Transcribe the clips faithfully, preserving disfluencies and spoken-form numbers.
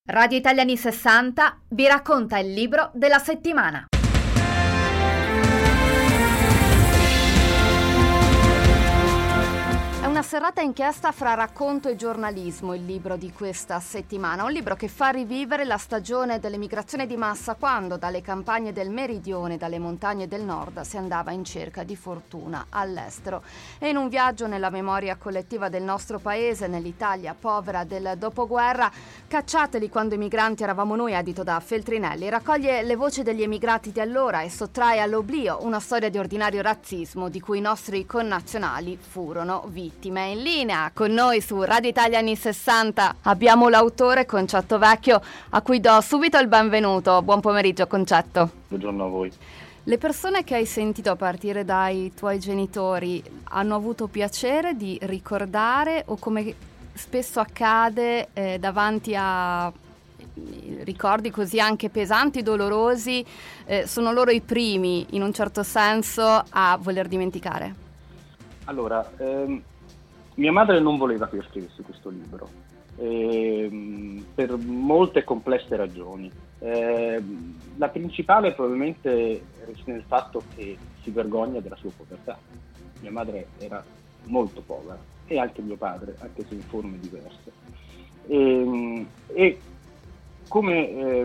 Radio Italia anni sessanta vi racconta il libro della settimana. È una serrata inchiesta fra racconto e giornalismo, il libro di questa settimana. Un libro che fa rivivere la stagione dell'emigrazione di massa, quando dalle campagne del meridione, dalle montagne del nord, si andava in cerca di fortuna all'estero. E in un viaggio nella memoria collettiva del nostro paese, nell'Italia povera del dopoguerra, Cacciateli quando i migranti eravamo noi, edito da Feltrinelli, raccoglie le voci degli emigrati di allora e sottrae all'oblio una storia di ordinario razzismo di cui i nostri connazionali furono vittime. In linea con noi su Radio Italia anni sessanta abbiamo l'autore Concetto Vecchio, a cui do subito il benvenuto. Buon pomeriggio, Concetto. Buongiorno a voi. Le persone che hai sentito a partire dai tuoi genitori hanno avuto piacere di ricordare, o come spesso accade eh, davanti a ricordi così anche pesanti, dolorosi, eh, sono loro i primi in un certo senso a voler dimenticare? Allora, ehm, mia madre non voleva che io scrivessi questo libro ehm, per molte complesse ragioni. Eh, la principale probabilmente resta nel fatto che si vergogna della sua povertà. Mia madre era molto povera e anche mio padre, anche se in forme diverse. E, e come eh,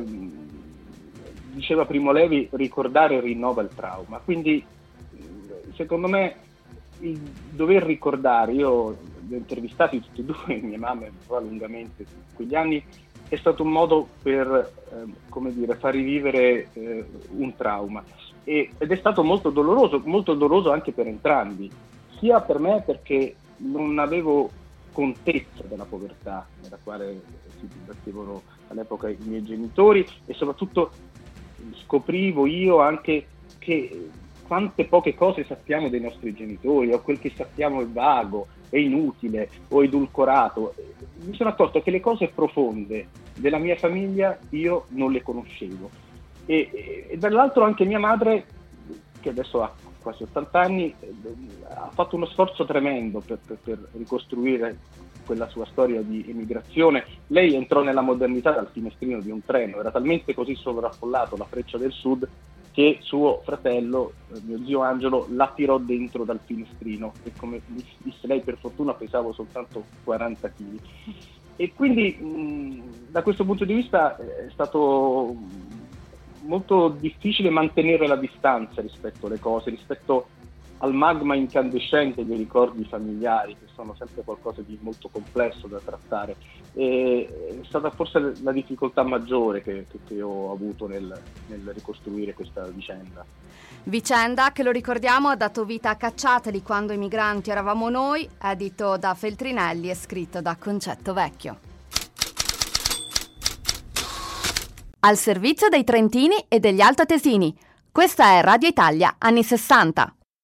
diceva Primo Levi, ricordare rinnova il trauma. Quindi secondo me il dover ricordare, io li ho intervistati tutti e due, mia mamma lungamente in quegli anni, è stato un modo per eh, come dire, far rivivere eh, un trauma, e, ed è stato molto doloroso, molto doloroso anche per entrambi, sia per me perché non avevo contezza della povertà nella quale si battevano all'epoca i miei genitori, e soprattutto scoprivo io anche che quante poche cose sappiamo dei nostri genitori, o quel che sappiamo è vago, è inutile o edulcorato. Mi sono accorto che le cose profonde della mia famiglia io non le conoscevo, e, e, e dall'altro anche mia madre, che adesso ha quasi ottanta anni, ha fatto uno sforzo tremendo per, per, per ricostruire quella sua storia di emigrazione. Lei entrò nella modernità dal finestrino di un treno, era talmente così sovraffollato la Freccia del Sud che suo fratello, mio zio Angelo, la tirò dentro dal finestrino, e come disse lei, per fortuna pesavo soltanto quaranta chili. E quindi mh, da questo punto di vista è stato molto difficile mantenere la distanza rispetto alle cose, rispetto al magma incandescente dei ricordi familiari, che sono sempre qualcosa di molto complesso da trattare. E è stata forse la difficoltà maggiore che, che, che ho avuto nel, nel ricostruire questa vicenda. Vicenda che, lo ricordiamo, ha dato vita a Cacciateli quando i migranti eravamo noi, edito da Feltrinelli e scritto da Concetto Vecchio. Al servizio dei trentini e degli altoatesini. Questa è Radio Italia anni sessanta.